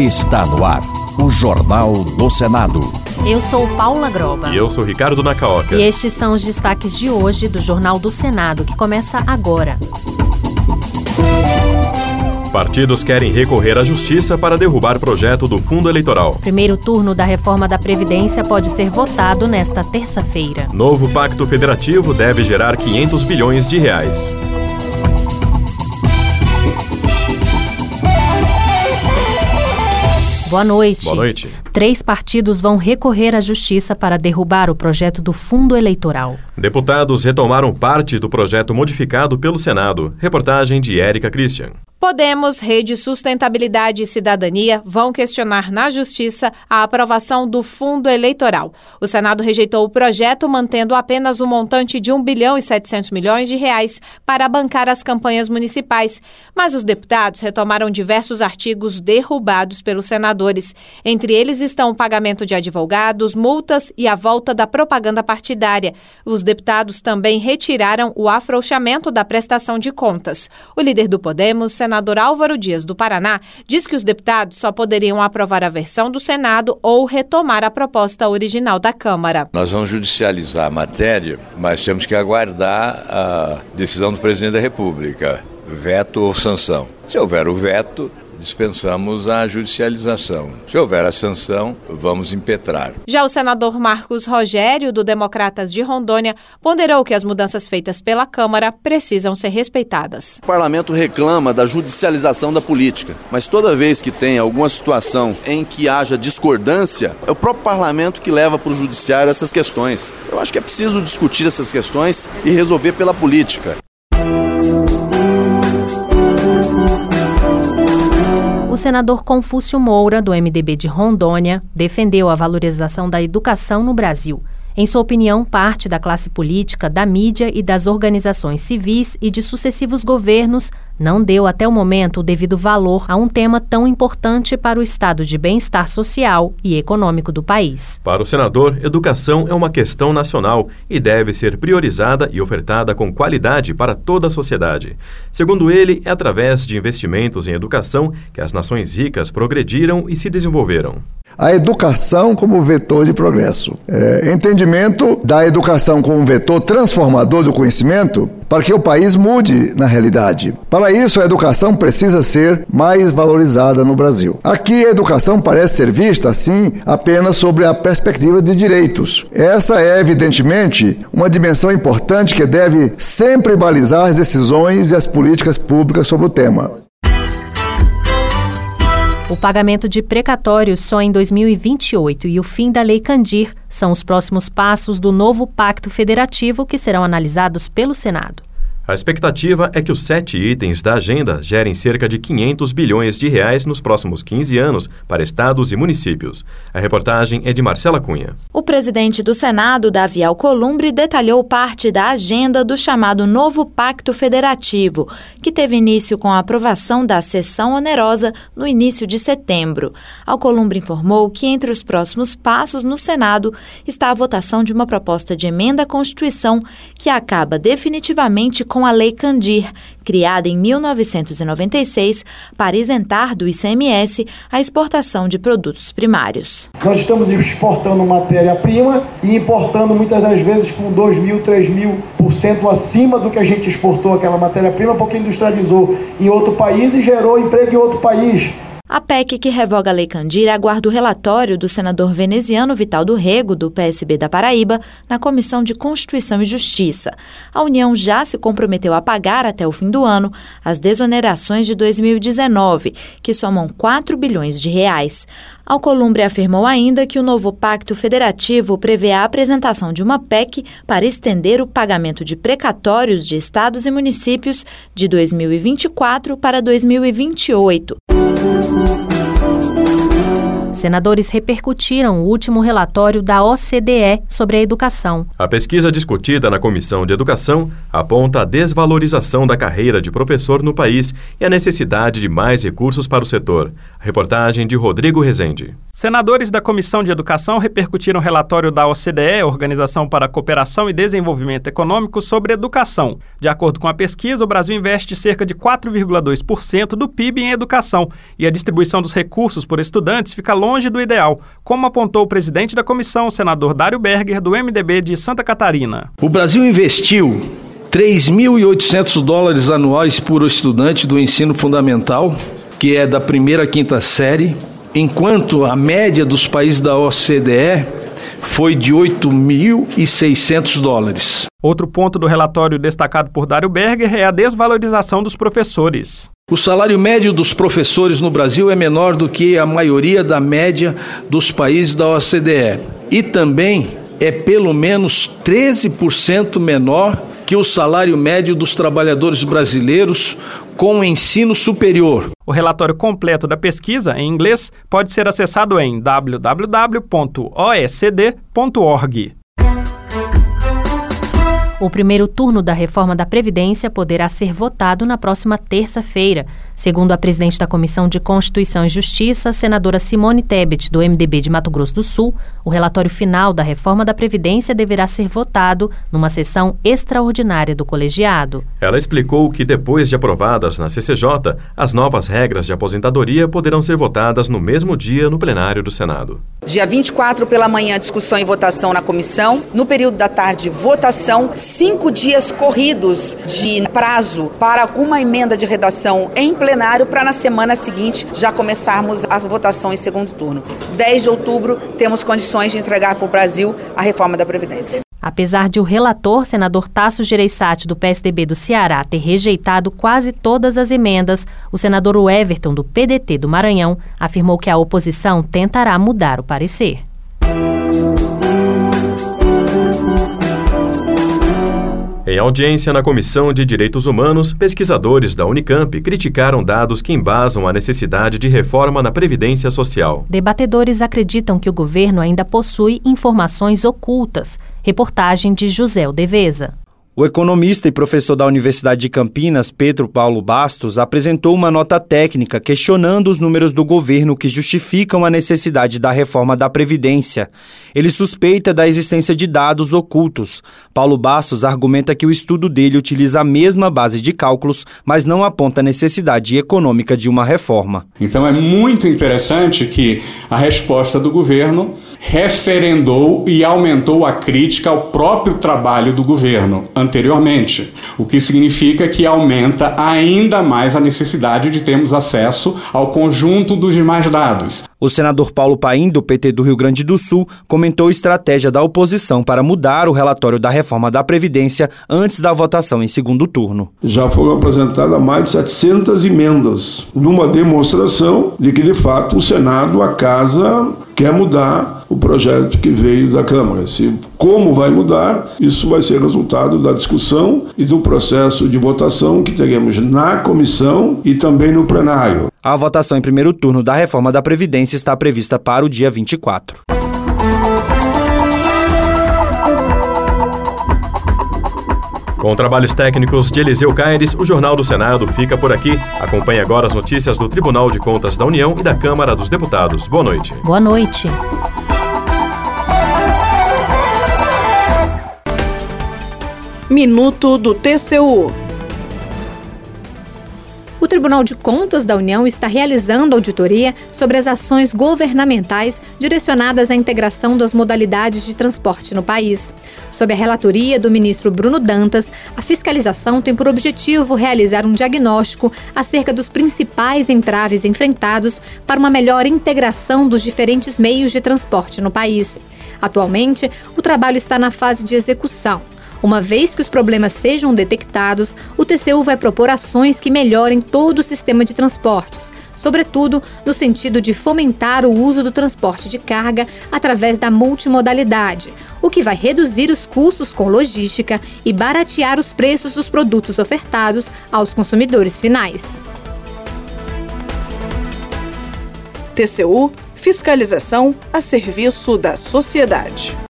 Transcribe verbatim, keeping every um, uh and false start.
Está no ar o Jornal do Senado. Eu sou Paula Groba. E eu sou Ricardo Nacaoca. E estes são os destaques de hoje do Jornal do Senado, que começa agora. Partidos querem recorrer à Justiça para derrubar projeto do Fundo Eleitoral. Primeiro turno da reforma da Previdência pode ser votado nesta terça-feira. Novo Pacto Federativo deve gerar quinhentos bilhões de reais. Boa noite. Boa noite. Três partidos vão recorrer à Justiça para derrubar o projeto do Fundo Eleitoral. Deputados retomaram parte do projeto modificado pelo Senado. Reportagem de Érica Christian. Podemos, Rede Sustentabilidade e Cidadania vão questionar na Justiça a aprovação do Fundo Eleitoral. O Senado rejeitou o projeto, mantendo apenas o montante de um bilhão e setecentos milhões de reais para bancar as campanhas municipais. Mas os deputados retomaram diversos artigos derrubados pelos senadores. Entre eles estão o pagamento de advogados, multas e a volta da propaganda partidária. Os deputados também retiraram o afrouxamento da prestação de contas. O líder do Podemos, senador senador Álvaro Dias, do Paraná, diz que os deputados só poderiam aprovar a versão do Senado ou retomar a proposta original da Câmara. Nós vamos judicializar a matéria, mas temos que aguardar a decisão do presidente da República, veto ou sanção. Se houver o veto, dispensamos a judicialização. Se houver a sanção, vamos impetrar. Já o senador Marcos Rogério, do Democratas de Rondônia, ponderou que as mudanças feitas pela Câmara precisam ser respeitadas. O parlamento reclama da judicialização da política, mas toda vez que tem alguma situação em que haja discordância, é o próprio parlamento que leva para o judiciário essas questões. Eu acho que é preciso discutir essas questões e resolver pela política. O senador Confúcio Moura, do M D B de Rondônia, defendeu a valorização da educação no Brasil. Em sua opinião, parte da classe política, da mídia e das organizações civis e de sucessivos governos não deu até o momento o devido valor a um tema tão importante para o estado de bem-estar social e econômico do país. Para o senador, educação é uma questão nacional e deve ser priorizada e ofertada com qualidade para toda a sociedade. Segundo ele, é através de investimentos em educação que as nações ricas progrediram e se desenvolveram. A educação como vetor de progresso. É, entendimento da educação como vetor transformador do conhecimento para que o país mude na realidade. Para isso, a educação precisa ser mais valorizada no Brasil. Aqui, a educação parece ser vista, assim, apenas sobre a perspectiva de direitos. Essa é, evidentemente, uma dimensão importante que deve sempre balizar as decisões e as políticas públicas sobre o tema. O pagamento de precatórios só em dois mil e vinte e oito e o fim da Lei Candir são os próximos passos do novo Pacto Federativo que serão analisados pelo Senado. A expectativa é que os sete itens da agenda gerem cerca de quinhentos bilhões de reais nos próximos quinze anos para estados e municípios. A reportagem é de Marcela Cunha. O presidente do Senado, Davi Alcolumbre, detalhou parte da agenda do chamado Novo Pacto Federativo, que teve início com a aprovação da sessão onerosa no início de setembro. Alcolumbre informou que entre os próximos passos no Senado está a votação de uma proposta de emenda à Constituição que acaba definitivamente com a Lei Candir, criada em mil novecentos e noventa e seis para isentar do I C M S a exportação de produtos primários. Nós estamos exportando matéria-prima e importando muitas das vezes com dois mil, três mil por cento acima do que a gente exportou aquela matéria-prima, porque industrializou em outro país e gerou emprego em outro país. A P E C que revoga a Lei Candir aguarda o relatório do senador veneziano Vital do Rego, do P S B da Paraíba, na Comissão de Constituição e Justiça. A União já se comprometeu a pagar até o fim do ano as desonerações de dois mil e dezenove, que somam quatro bilhões de reais. Alcolumbre afirmou ainda que o novo Pacto Federativo prevê a apresentação de uma P E C para estender o pagamento de precatórios de estados e municípios de dois mil e vinte e quatro para dois mil e vinte e oito. Senadores repercutiram o último relatório da O C D E sobre a educação. A pesquisa discutida na Comissão de Educação aponta a desvalorização da carreira de professor no país e a necessidade de mais recursos para o setor. A reportagem de Rodrigo Rezende. Senadores da Comissão de Educação repercutiram o relatório da O C D E, Organização para a Cooperação e Desenvolvimento Econômico, sobre educação. De acordo com a pesquisa, o Brasil investe cerca de quatro vírgula dois por cento do P I B em educação e a distribuição dos recursos por estudantes fica longe do ideal, como apontou o presidente da comissão, o senador Dário Berger, do M D B de Santa Catarina. O Brasil investiu três mil e oitocentos dólares anuais por estudante do ensino fundamental, que é da primeira à quinta série, enquanto a média dos países da O C D E foi de oito mil e seiscentos dólares. Outro ponto do relatório destacado por Dário Berger é a desvalorização dos professores. O salário médio dos professores no Brasil é menor do que a maioria da média dos países da O C D E. E também é pelo menos treze por cento menor que o salário médio dos trabalhadores brasileiros com ensino superior. O relatório completo da pesquisa, em inglês, pode ser acessado em w w w ponto o e c d ponto org. O primeiro turno da reforma da Previdência poderá ser votado na próxima terça-feira. Segundo a presidente da Comissão de Constituição e Justiça, a senadora Simone Tebet, do M D B de Mato Grosso do Sul, o relatório final da reforma da Previdência deverá ser votado numa sessão extraordinária do colegiado. Ela explicou que, depois de aprovadas na C C J, as novas regras de aposentadoria poderão ser votadas no mesmo dia no plenário do Senado. Dia vinte e quatro pela manhã, discussão e votação na comissão. No período da tarde, votação. Cinco dias corridos de prazo para uma emenda de redação em plenário para na semana seguinte já começarmos a votação em segundo turno. dez de outubro, temos condições de entregar para o Brasil a reforma da Previdência. Apesar de o relator, senador Tasso Gereissati, do P S D B do Ceará, ter rejeitado quase todas as emendas, o senador Everton, do P D T do Maranhão, afirmou que a oposição tentará mudar o parecer. Em audiência na Comissão de Direitos Humanos, pesquisadores da Unicamp criticaram dados que embasam a necessidade de reforma na Previdência Social. Debatedores acreditam que o governo ainda possui informações ocultas. Reportagem de José Aldeveza. O economista e professor da Universidade de Campinas, Pedro Paulo Bastos, apresentou uma nota técnica questionando os números do governo que justificam a necessidade da reforma da Previdência. Ele suspeita da existência de dados ocultos. Paulo Bastos argumenta que o estudo dele utiliza a mesma base de cálculos, mas não aponta a necessidade econômica de uma reforma. Então é muito interessante que a resposta do governo referendou e aumentou a crítica ao próprio trabalho do governo anteriormente, o que significa que aumenta ainda mais a necessidade de termos acesso ao conjunto dos demais dados. O senador Paulo Paim, do P T do Rio Grande do Sul, comentou a estratégia da oposição para mudar o relatório da reforma da Previdência antes da votação em segundo turno. Já foram apresentadas mais de setecentas emendas, numa demonstração de que, de fato, o Senado, a Casa, quer mudar o projeto que veio da Câmara. Se como vai mudar, isso vai ser resultado da discussão e do processo de votação que teremos na comissão e também no plenário. A votação em primeiro turno da reforma da Previdência está prevista para o dia vinte e quatro. Com trabalhos técnicos de Eliseu Caires, o Jornal do Senado fica por aqui. Acompanhe agora as notícias do Tribunal de Contas da União e da Câmara dos Deputados. Boa noite. Boa noite. Minuto do T C U. O Tribunal de Contas da União está realizando auditoria sobre as ações governamentais direcionadas à integração das modalidades de transporte no país. Sob a relatoria do ministro Bruno Dantas, a fiscalização tem por objetivo realizar um diagnóstico acerca dos principais entraves enfrentados para uma melhor integração dos diferentes meios de transporte no país. Atualmente, o trabalho está na fase de execução. Uma vez que os problemas sejam detectados, o T C U vai propor ações que melhorem todo o sistema de transportes, sobretudo no sentido de fomentar o uso do transporte de carga através da multimodalidade, o que vai reduzir os custos com logística e baratear os preços dos produtos ofertados aos consumidores finais. T C U Fiscalização a serviço da sociedade.